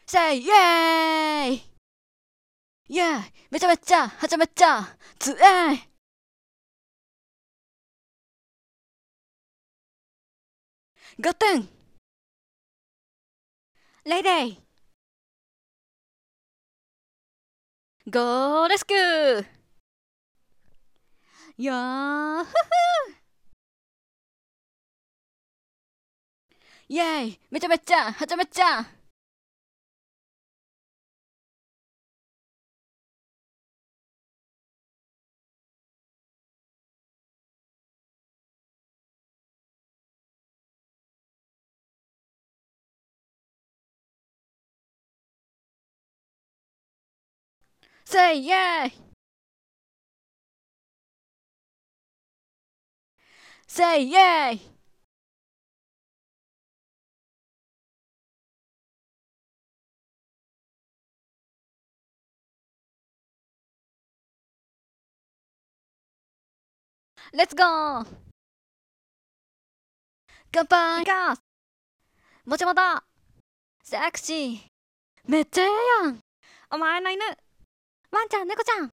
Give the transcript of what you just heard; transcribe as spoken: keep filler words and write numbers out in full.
せいイエーイイエーイめちゃめちゃはちゃめちゃつえいガテンレイデイゴーレスキューやーふふイエーイめちゃめちゃはちゃめちゃせいイエーイせいイエーイレッツゴー乾杯ガーもちもとセクシーめっちゃええやんお前の犬ワンちゃん猫ちゃん